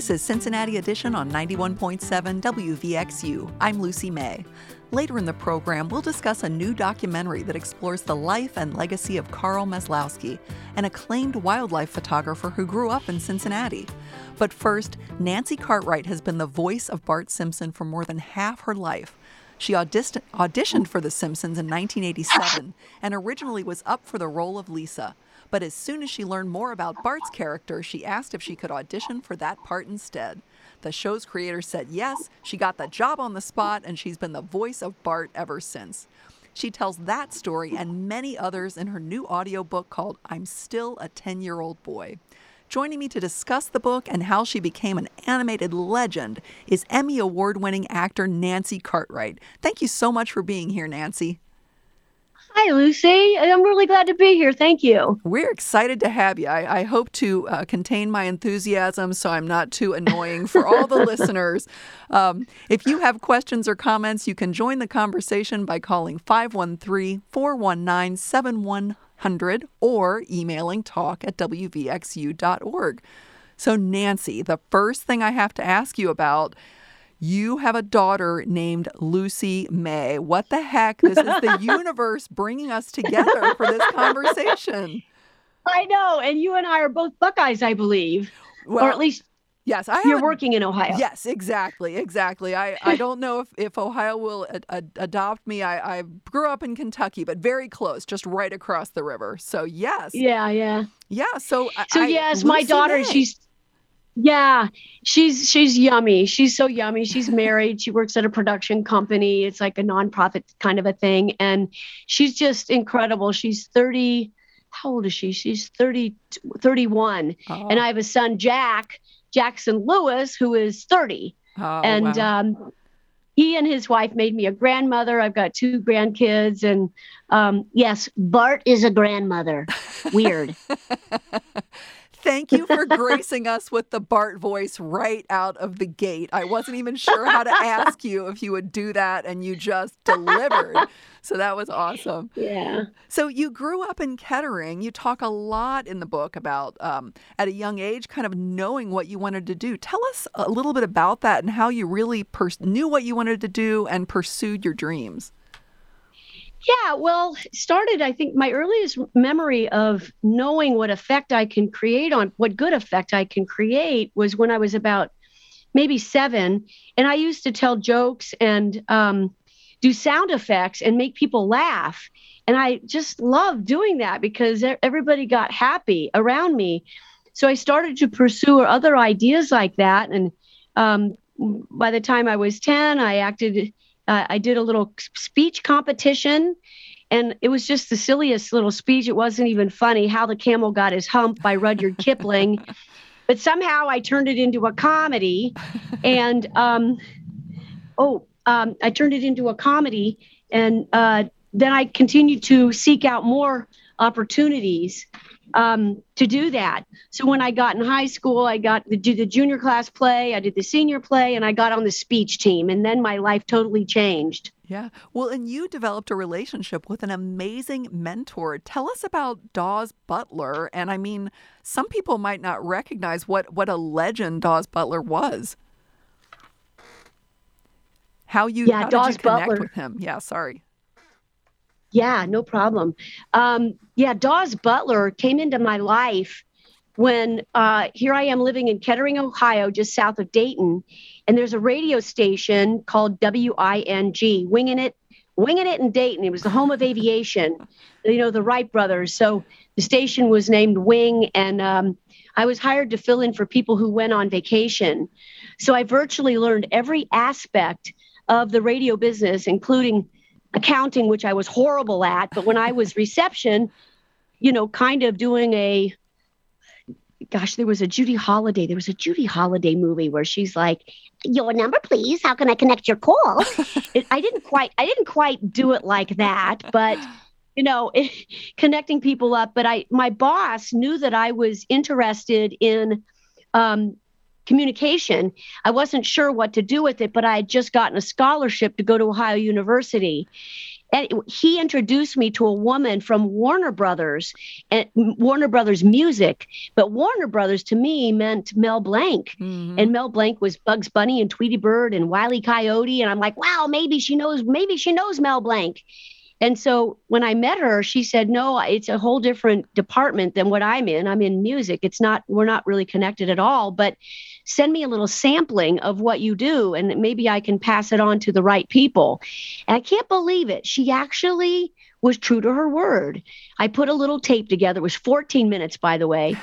This is Cincinnati Edition on 91.7 WVXU. I'm Lucy May. Later in the program, we'll discuss a new documentary that explores the life and legacy of Carl Maslowski, an acclaimed wildlife photographer who grew up in Cincinnati. But first, Nancy Cartwright has been the voice of Bart Simpson for more than half her life. She auditioned for The Simpsons in 1987 and originally was up for the role of Lisa. But as soon as she learned more about Bart's character, she asked if she could audition for that part instead. The show's creator said yes, she got the job on the spot, and she's been the voice of Bart ever since. She tells that story and many others in her new audiobook called I'm Still a 10-Year-Old Boy. Joining me to discuss the book and how she became an animated legend is Emmy Award-winning actor Nancy Cartwright. Thank you so much for being here, Nancy. Hi, Lucy. I'm really glad to be here. Thank you. We're excited to have you. I hope to contain my enthusiasm so I'm not too annoying for all the listeners. If you have questions or comments, you can join the conversation by calling 513-419-7100 or emailing talk@wvxu.org. So, Nancy, the first thing I have to ask you about, you have a daughter named Lucy May. What the heck? This is the universe bringing us together for this conversation. I know. And you and I are both Buckeyes, I believe. Well, or at least yes, you're working in Ohio. Yes, exactly. I don't know if Ohio will adopt me. I grew up in Kentucky, but very close, just right across the river. So, yes. Yeah. Yeah, so yes, my daughter, May. She's yummy. She's so yummy. She's married. She works at a production company. It's like a nonprofit kind of a thing. And she's just incredible. She's 30. How old is she? She's 31. Oh. And I have a son, Jackson Lewis, who is 30. Oh, and wow. He and his wife made me a grandmother. I've got 2 grandkids. And yes, Bart is a grandmother. Weird. Thank you for gracing us with the Bart voice right out of the gate. I wasn't even sure how to ask you if you would do that, and you just delivered. So that was awesome. Yeah. So you grew up in Kettering. You talk a lot in the book about, at a young age, kind of knowing what you wanted to do. Tell us a little bit about that and how you really knew what you wanted to do and pursued your dreams. Yeah, well, started, I think, my earliest memory of knowing what effect I can create what good effect I can create was when I was about maybe 7. And I used to tell jokes and do sound effects and make people laugh. And I just loved doing that because everybody got happy around me. So I started to pursue other ideas like that. And by the time I was 10, I did a little speech competition, and it was just the silliest little speech. It wasn't even funny. How the Camel Got His Hump by Rudyard Kipling. But somehow I turned it into a comedy. And, I turned it into a comedy. And then I continued to seek out more opportunities to do that. So when I got in high school, I got to do the junior class play, I did the senior play, and I got on the speech team. And then my life totally changed. Yeah. Well, and you developed a relationship with an amazing mentor. Tell us about Daws Butler. And I mean, some people might not recognize what a legend Daws Butler was. How did you connect with him? Yeah, sorry. Yeah, no problem. Daws Butler came into my life when here I am living in Kettering, Ohio, just south of Dayton. And there's a radio station called WING, Winging It in Dayton. It was the home of aviation, the Wright brothers. So the station was named Wing. And I was hired to fill in for people who went on vacation. So I virtually learned every aspect of the radio business, including accounting, which I was horrible at. But when I was reception, kind of doing there was a Judy Holiday movie where she's like, your number, please. How can I connect your call? I didn't quite do it like that, but connecting people up. But my boss knew that I was interested in communication. I wasn't sure what to do with it, but I had just gotten a scholarship to go to Ohio University. And he introduced me to a woman from Warner Brothers and Warner Brothers Music. But Warner Brothers to me meant Mel Blanc. Mm-hmm. And Mel Blanc was Bugs Bunny and Tweety Bird and Wile E. Coyote. And I'm like, wow, maybe she knows Mel Blanc. And so when I met her, she said, no, it's a whole different department than what I'm in. I'm in music. We're not really connected at all, but send me a little sampling of what you do and maybe I can pass it on to the right people. And I can't believe it. She actually was true to her word. I put a little tape together. It was 14 minutes, by the way.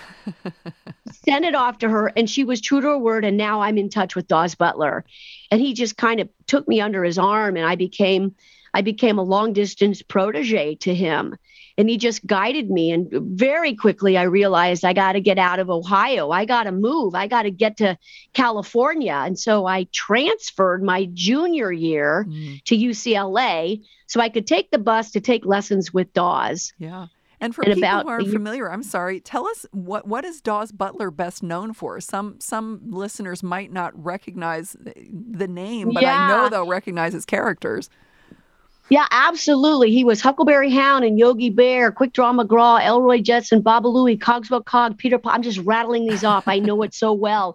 Sent it off to her and she was true to her word. And now I'm in touch with Daws Butler. And he just kind of took me under his arm and I became a long distance protege to him. And he just guided me. And very quickly, I realized I got to get out of Ohio. I got to move. I got to get to California. And so I transferred my junior year to UCLA so I could take the bus to take lessons with Daws. Yeah. And for people who aren't familiar, I'm sorry, tell us what is Daws Butler best known for? Some listeners might not recognize the name, but I know they'll recognize his characters. Yeah, absolutely. He was Huckleberry Hound and Yogi Bear, Quick Draw McGraw, Elroy Jetson, Babalooey, Cogswell Cog, Peter Pan. I'm just rattling these off. I know it so well.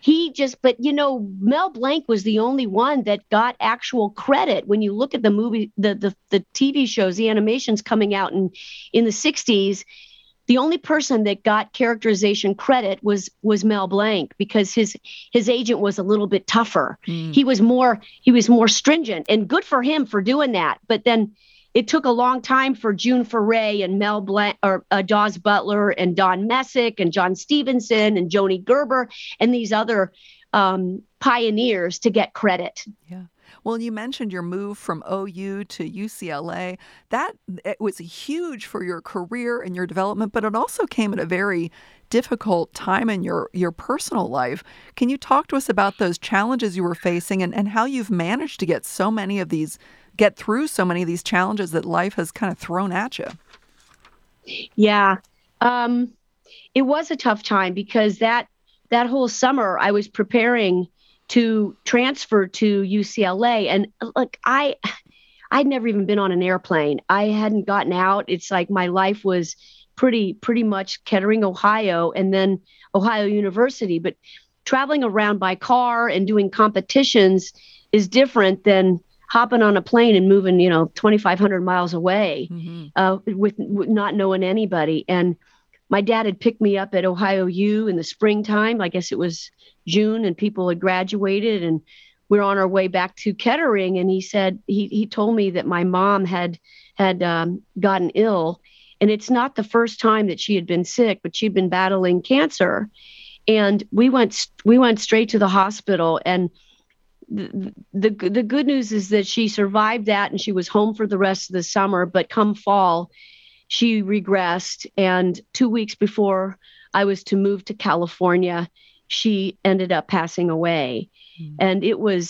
But Mel Blanc was the only one that got actual credit. When you look at the movie, the TV shows, the animations coming out in the 60s, the only person that got characterization credit was Mel Blanc because his agent was a little bit tougher. He was more stringent, and good for him for doing that. But then it took a long time for June Foray and Mel Blanc or Daws Butler and Don Messick and John Stevenson and Joni Gerber and these other pioneers to get credit. Yeah. Well, you mentioned your move from OU to UCLA. It was huge for your career and your development, but it also came at a very difficult time in your personal life. Can you talk to us about those challenges you were facing and how you've managed to get through so many of these challenges that life has kind of thrown at you? Yeah. It was a tough time because that whole summer I was preparing to transfer to UCLA. And look, I'd never even been on an airplane. I hadn't gotten out. It's like my life was pretty much Kettering, Ohio, and then Ohio University. But traveling around by car and doing competitions is different than hopping on a plane and moving, 2,500 miles away with not knowing anybody. And my dad had picked me up at Ohio U in the springtime. I guess it was June, and people had graduated, and we're on our way back to Kettering. And he said he told me that my mom had gotten ill, and it's not the first time that she had been sick, but she'd been battling cancer. And we went straight to the hospital, and the good news is that she survived that, and she was home for the rest of the summer. But come fall, she regressed, and 2 weeks before I was to move to California, she ended up passing away. And it was,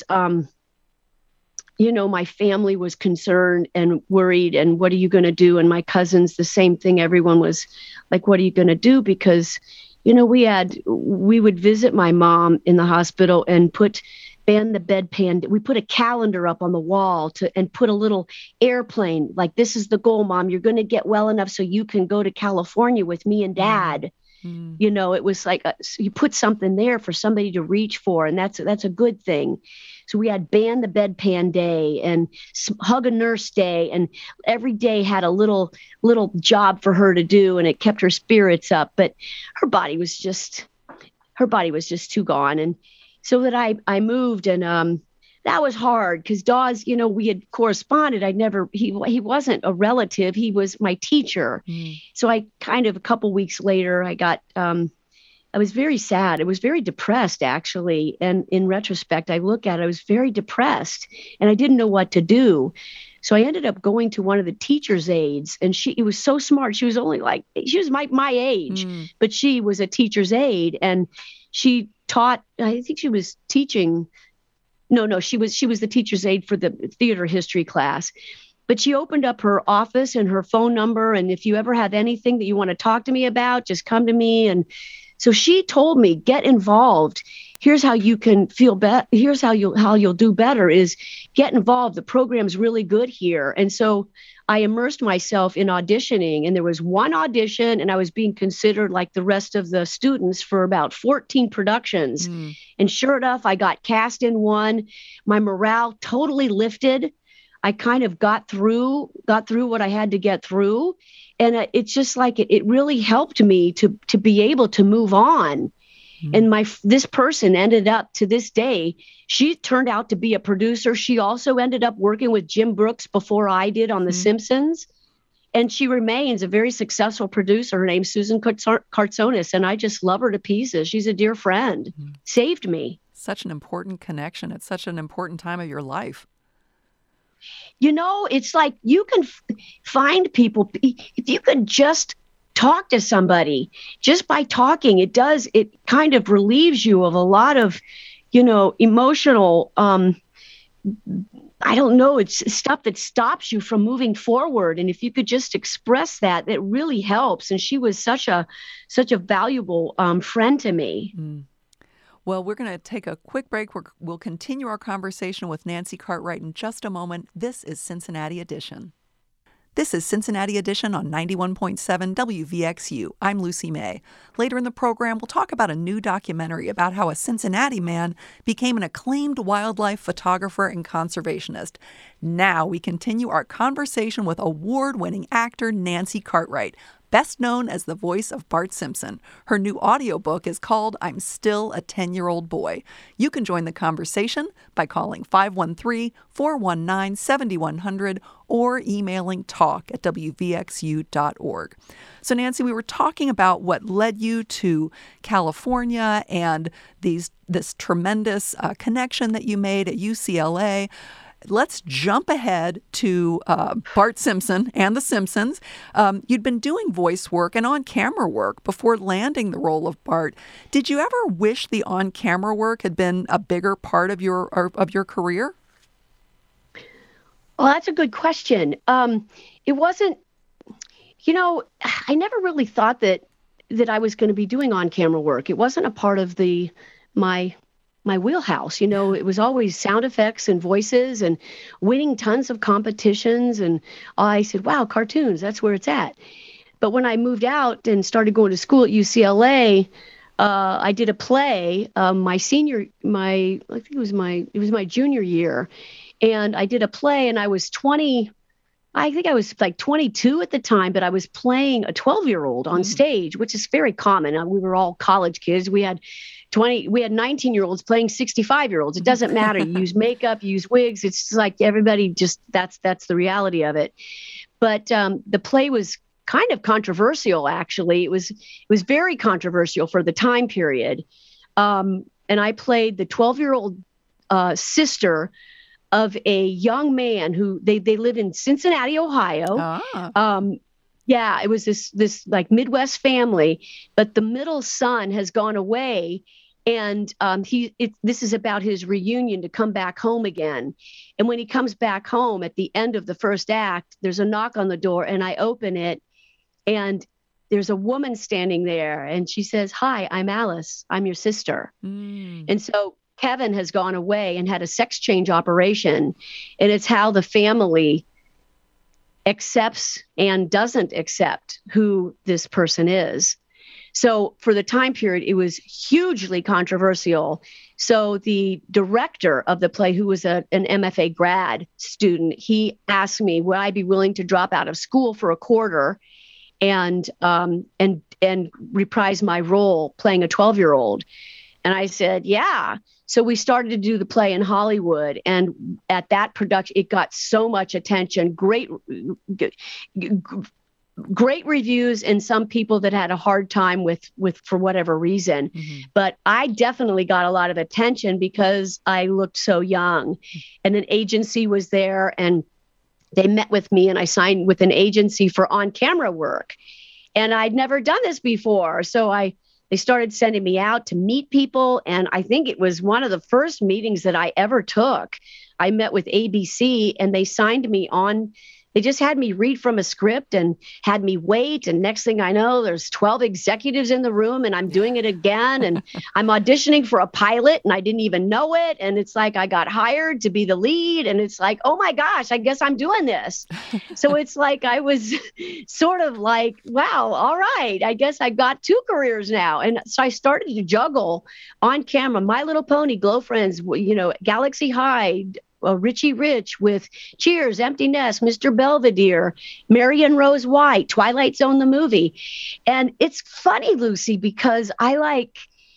my family was concerned and worried, and what are you going to do? And my cousins, the same thing. Everyone was like, what are you going to do? Because, we would visit my mom in the hospital and ban the bedpan. We put a calendar up on the wall and put a little airplane, like, this is the goal, Mom. You're going to get well enough so you can go to California with me and Dad. It was like you put something there for somebody to reach for, and that's a good thing. So we had ban the bedpan day and hug a nurse day, and every day had a little job for her to do, and it kept her spirits up. But her body was just too gone, and so that I moved, and that was hard because Daws, we had corresponded. He wasn't a relative. He was my teacher. So I kind of, a couple weeks later, I was very sad. I was very depressed, actually. And in retrospect, I look at it, I was very depressed and I didn't know what to do. So I ended up going to one of the teacher's aides, and it was so smart. She was my age, but she was a teacher's aide, and she taught, I think she was teaching. No, she was the teacher's aide for the theater history class. But she opened up her office and her phone number. And if you ever have anything that you want to talk to me about, just come to me. And So she told me, get involved. Here's how you can feel better. Here's how you'll do better is get involved. The program's really good here. And so I immersed myself in auditioning, and there was one audition, and I was being considered like the rest of the students for about 14 productions. And sure enough, I got cast in one. My morale totally lifted. I kind of got through what I had to get through. And it's just like it really helped me to be able to move on. And this person ended up, to this day, she turned out to be a producer. She also ended up working with Jim Brooks before I did on The Simpsons. And she remains a very successful producer named Susan Kartsonis. And I just love her to pieces. She's a dear friend. Saved me. Such an important connection at such an important time of your life. You know, it's like you can find people, if you could just talk to somebody, just by talking, it kind of relieves you of a lot of, emotional, I don't know, it's stuff that stops you from moving forward. And if you could just express that, it really helps. And she was such a valuable friend to me. Well, we're going to take a quick break. We'll continue our conversation with Nancy Cartwright in just a moment. This is Cincinnati Edition. This is Cincinnati Edition on 91.7 WVXU. I'm Lucy May. Later in the program, we'll talk about a new documentary about how a Cincinnati man became an acclaimed wildlife photographer and conservationist. Now we continue our conversation with award-winning actor Nancy Cartwright, best known as the voice of Bart Simpson. Her new audiobook is called I'm Still a 10-Year-Old Boy. You can join the conversation by calling 513-419-7100 or emailing talk@wvxu.org. So, Nancy, we were talking about what led you to California and this tremendous connection that you made at UCLA. Let's jump ahead to Bart Simpson and The Simpsons. You'd been doing voice work and on-camera work before landing the role of Bart. Did you ever wish the on-camera work had been a bigger part of your career? Well, that's a good question. It wasn't, I never really thought that I was going to be doing on-camera work. It wasn't a part of my wheelhouse. It was always sound effects and voices and winning tons of competitions. And I said, wow, cartoons, that's where it's at. But when I moved out and started going to school at UCLA, I did a play I think it was my junior year. And I did a play, and I was 20. I think I was like 22 at the time, but I was playing a 12-year-old on stage, which is very common. We were all college kids. We had 19-year-olds playing 65-year-olds. It doesn't matter. You use makeup, you use wigs. It's just like everybody that's the reality of it. But the play was kind of controversial, actually. It was very controversial for the time period. And I played the 12-year-old sister of a young man who they live in Cincinnati, Ohio. Yeah, it was this like Midwest family, but the middle son has gone away, and this is about his reunion to come back home again. And when he comes back home at the end of the first act, there's a knock on the door, and I open it, and there's a woman standing there, and she says, "Hi, I'm Alice. I'm your sister." And so Kevin has gone away and had a sex change operation, and it's how the family accepts and doesn't accept who this person is. So for the time period, it was hugely controversial. So the director of the play, who was an MFA grad student, he asked me, would I be willing to drop out of school for a quarter and reprise my role playing a 12-year-old? And I said, yeah. So we started to do the play in Hollywood, and at that production, it got so much attention, great reviews, and some people that had a hard time with for whatever reason. But I definitely got a lot of attention because I looked so young, and an agency was there, and they met with me, and I signed with an agency for on-camera work, and I'd never done this before, so they started sending me out to meet people. And I think it was one of the first meetings that I ever took. I met with ABC, and they signed me on. They just had me read from a script and had me wait. And next thing I know, there's 12 executives in the room and I'm doing it again. And I'm auditioning for a pilot and I didn't even know it. And it's like I got hired to be the lead. And it's like, oh my gosh, I guess I'm doing this. So it's like I was sort of like, wow, all right, I guess I got 2 careers now. And so I started to juggle on camera, My Little Pony, Glow Friends, Galaxy High, Richie Rich with Cheers, Empty Nest, Mr. Belvedere, Marion Rose White, Twilight Zone, the movie. And it's funny, Lucy, because I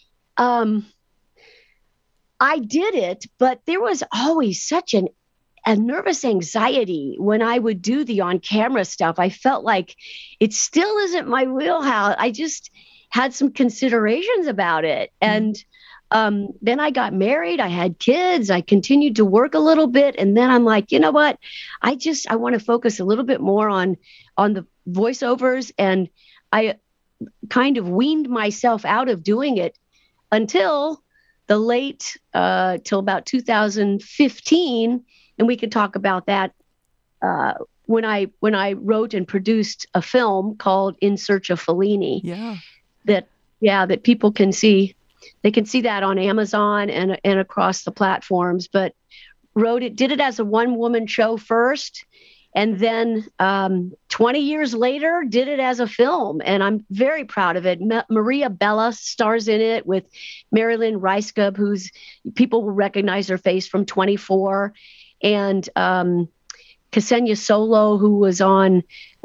did it, but there was always such a nervous anxiety when I would do the on-camera stuff. I felt like it still isn't my wheelhouse. I just had some considerations about it. And then I got married, I had kids, I continued to work a little bit. And then I'm like, you know what? I want to focus a little bit more on the voiceovers. And I kind of weaned myself out of doing it until till about 2015. And we could talk about that when I wrote and produced a film called In Search of Fellini. That people can see. They can see that on Amazon and across the platforms, but did it as a one-woman show first, and then 20 years later did it as a film, and I'm very proud of it. Maria Bella stars in it with Marilyn Reiskub, who's people will recognize her face from 24, and Ksenia Solo, who was on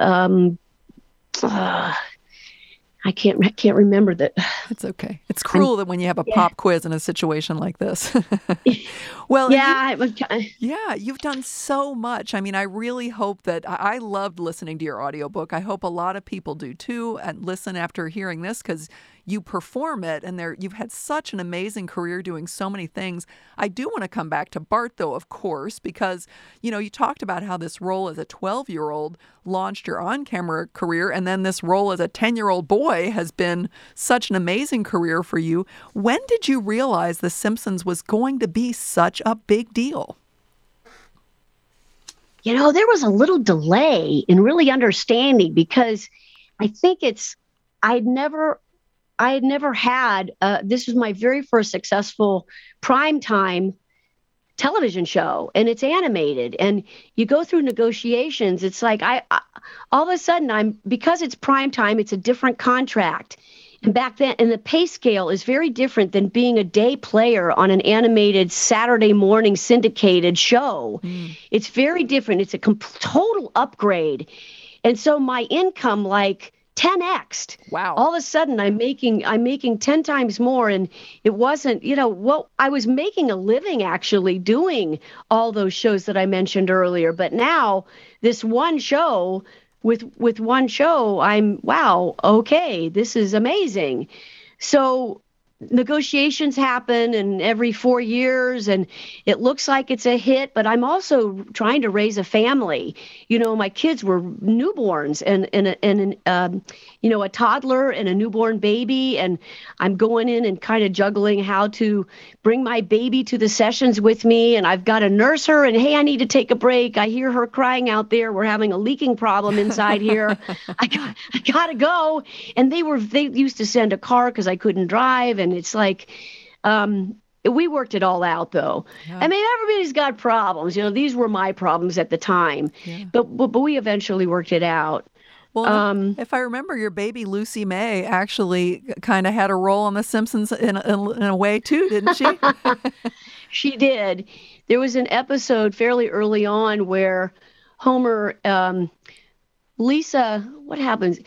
I can't remember that. It's okay. It's cruel that when you have a pop quiz in a situation like this. Well, you've done so much. I mean, I really hope that I loved listening to your audiobook. I hope a lot of people do too, and listen after hearing this, because you perform it, and you've had such an amazing career doing so many things. I do want to come back to Bart, though, of course, because, you talked about how this role as a 12-year-old launched your on-camera career, and then this role as a 10-year-old boy has been such an amazing career for you. When did you realize The Simpsons was going to be such a big deal? There was a little delay in really understanding, because I think I had never had, this was my very first successful primetime television show, and it's animated, and you go through negotiations. It's like I all of a sudden because it's primetime, it's a different contract. And back then, and the pay scale is very different than being a day player on an animated Saturday morning syndicated show. It's very different. It's a total upgrade. And so my income 10x'd. Wow. All of a sudden I'm making 10 times more. And it wasn't, I was making a living actually doing all those shows that I mentioned earlier. But now this one show, with one show, wow, okay, this is amazing. So negotiations happen, and every 4 years, and it looks like it's a hit, but I'm also trying to raise a family. My kids were newborns, and a toddler and a newborn baby, and I'm going in and kind of juggling how to bring my baby to the sessions with me, and I've got to nurse her, and hey, I need to take a break. I hear her crying out there. We're having a leaking problem inside here. I gotta go. And they used to send a car because I couldn't drive, and it's like, we worked it all out, though. Yeah. I mean, everybody's got problems. These were my problems at the time, but we eventually worked it out. Well, if I remember, your baby Lucy May actually kind of had a role on The Simpsons in a way too, didn't she? She did. There was an episode fairly early on where Homer, Lisa, what happens?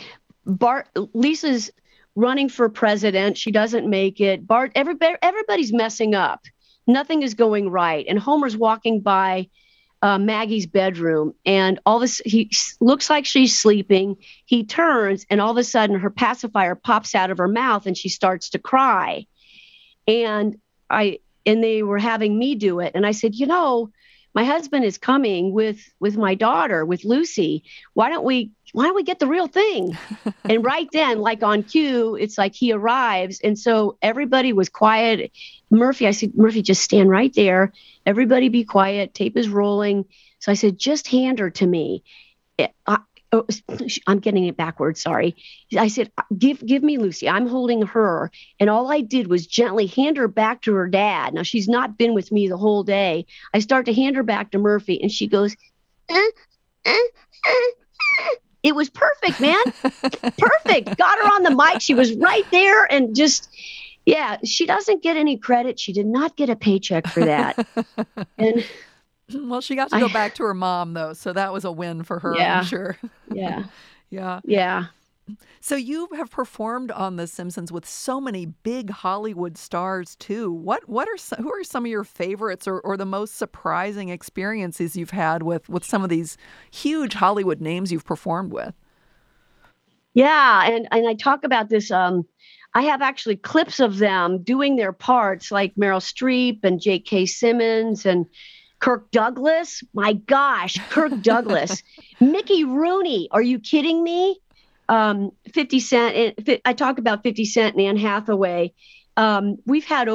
Lisa's running for president. She doesn't make it. Bart, everybody's messing up. Nothing is going right. And Homer's walking by Maggie's bedroom, and he looks like she's sleeping. He turns, and all of a sudden her pacifier pops out of her mouth, and she starts to cry. And they were having me do it. And I said, my husband is coming with my daughter, with Lucy. Why don't we get the real thing? And right then, like on cue, it's like he arrives. And so everybody was quiet. I said, Murphy, just stand right there. Everybody be quiet. Tape is rolling. So I said, just hand her to me. oh, I'm getting it backwards. Sorry. I said, give me Lucy. I'm holding her. And all I did was gently hand her back to her dad. Now she's not been with me the whole day. I start to hand her back to Murphy and she goes, eh, eh, eh. It was perfect, man. Perfect. Got her on the mic. She was right there and just, yeah, she doesn't get any credit. She did not get a paycheck for that. And well, she got to go back to her mom, though, so that was a win for her, yeah, I'm sure. Yeah. Yeah. Yeah. So you have performed on The Simpsons with so many big Hollywood stars, too. Who are some of your favorites or the most surprising experiences you've had with some of these huge Hollywood names you've performed with? Yeah, and I talk about this. I have actually clips of them doing their parts, like Meryl Streep and J.K. Simmons and Kirk Douglas. My gosh, Kirk Douglas. Mickey Rooney. Are you kidding me? 50 Cent. I talk about 50 Cent and Anne Hathaway. We've had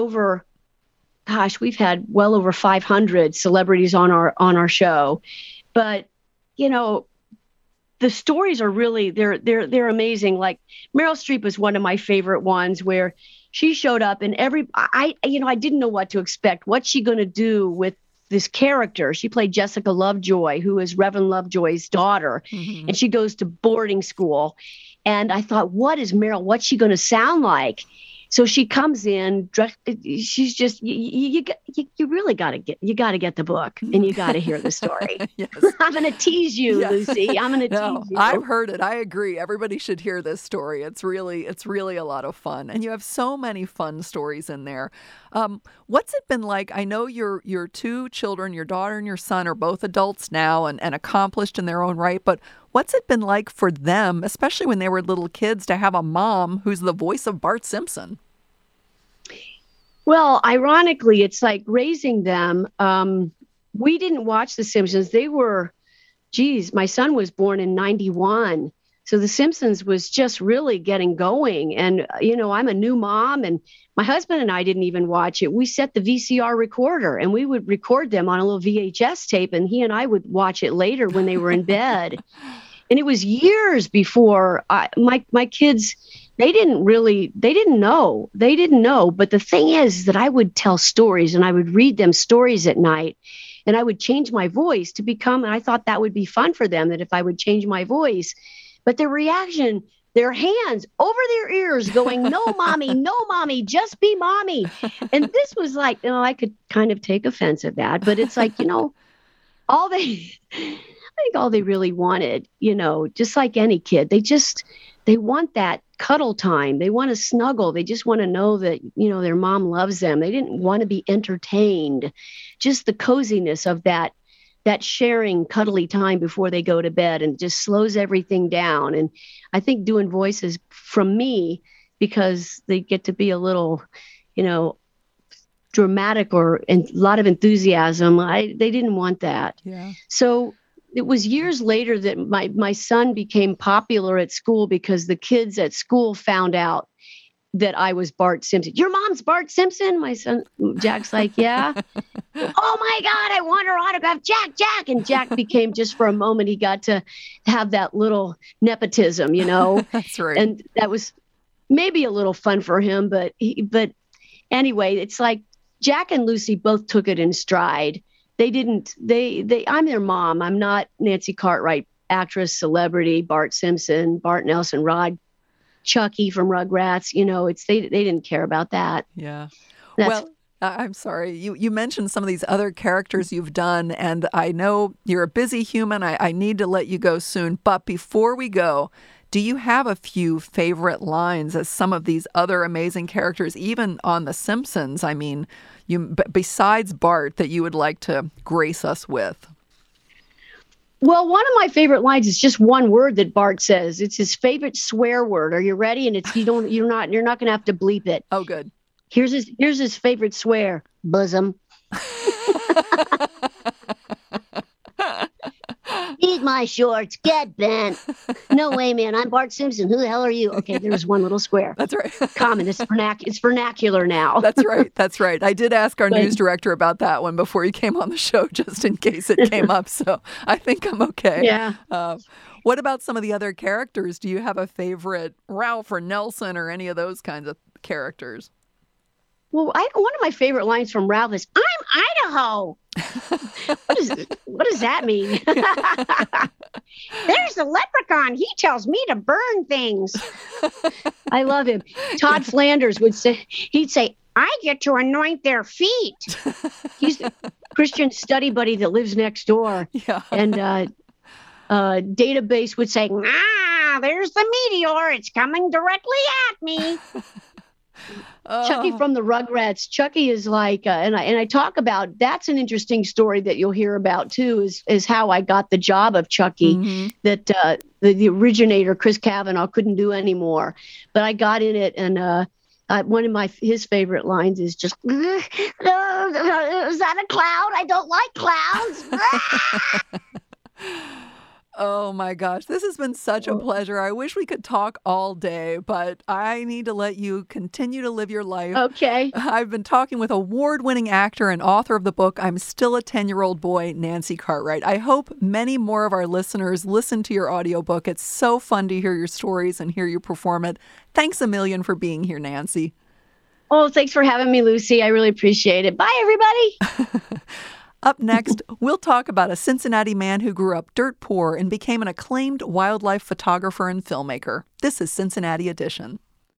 well over 500 celebrities on our show. But, the stories are really, they're amazing. Like Meryl Streep was one of my favorite ones where she showed up and I didn't know what to expect. What's she going to do with this character? She played Jessica Lovejoy, who is Reverend Lovejoy's daughter. Mm-hmm. And she goes to boarding school. And I thought, what's she going to sound like? So she comes in, she's just, you really got to get the book and you got to hear the story. Yes. I'm going to tease you, yes. Lucy. I'm going to tease you. I've heard it. I agree. Everybody should hear this story. It's really a lot of fun. And you have so many fun stories in there. What's it been like? I know your two children, your daughter and your son, are both adults now and accomplished in their own right. But what's it been like for them, especially when they were little kids, to have a mom who's the voice of Bart Simpson? Well, ironically, it's like raising them. We didn't watch The Simpsons. My son was born in 91. So The Simpsons was just really getting going. And, I'm a new mom and my husband and I didn't even watch it. We set the VCR recorder and we would record them on a little VHS tape and he and I would watch it later when they were in bed. And it was years before my kids, they didn't know. But the thing is that I would tell stories and I would read them stories at night and I would change my voice and I thought that would be fun for them, that if I would change my voice, but their reaction, their hands over their ears going, no, mommy, just be mommy. And this was like, I could kind of take offense at that, but it's like, all they really wanted, just like any kid, they want that cuddle time. They want to snuggle. They just want to know that, their mom loves them. They didn't want to be entertained. Just the coziness of that sharing cuddly time before they go to bed and just slows everything down. And I think doing voices from me, because they get to be a little, dramatic and a lot of enthusiasm. They didn't want that. Yeah. So it was years later that my son became popular at school because the kids at school found out that I was Bart Simpson. Your mom's Bart Simpson? My son, Jack's like, yeah. Oh my God, I want her autograph. Jack. And Jack became, just for a moment, he got to have that little nepotism, That's right. And that was maybe a little fun for him. But anyway, it's like Jack and Lucy both took it in stride. I'm their mom. I'm not Nancy Cartwright, actress, celebrity, Bart Simpson, Bart Nelson, Rod, Chucky from Rugrats. They didn't care about that. Yeah. I'm sorry. You mentioned some of these other characters you've done, and I know you're a busy human. I need to let you go soon. But before we go, do you have a few favorite lines as some of these other amazing characters, even on The Simpsons? I mean, besides Bart, that you would like to grace us with? Well, one of my favorite lines is just one word that Bart says. It's his favorite swear word. Are you ready? And you're not going to have to bleep it. Oh, good. Here's his favorite swear. Bosom. Big my shorts. Get bent. No way, man. I'm Bart Simpson. Who the hell are you? Okay, there's one little square. That's right. Common. It's vernacular now. That's right. That's right. I did ask our news director about that one before he came on the show, just in case it came up. So I think I'm okay. Yeah. What about some of the other characters? Do you have a favorite, Ralph or Nelson or any of those kinds of characters? Well, one of my favorite lines from Ralph is, "I'm Idaho." What does that mean? There's a leprechaun. He tells me to burn things. I love him. Todd Flanders he'd say, "I get to anoint their feet." He's the Christian study buddy that lives next door. Yeah. And Database would say, there's the meteor. It's coming directly at me. Chucky from the Rugrats. Chucky is like, and I talk about, that's an interesting story that you'll hear about too, is how I got the job of Chucky, that the originator, Chris Cavanaugh, couldn't do anymore. But I got in it, and one of his favorite lines is just, "Is that a cloud? I don't like clouds." Oh my gosh, this has been such a pleasure. I wish we could talk all day, but I need to let you continue to live your life. Okay. I've been talking with award-winning actor and author of the book, I'm Still a 10-Year-Old Boy, Nancy Cartwright. I hope many more of our listeners listen to your audiobook. It's so fun to hear your stories and hear you perform it. Thanks a million for being here, Nancy. Oh, thanks for having me, Lucy. I really appreciate it. Bye, everybody. Up next, we'll talk about a Cincinnati man who grew up dirt poor and became an acclaimed wildlife photographer and filmmaker. This is Cincinnati Edition.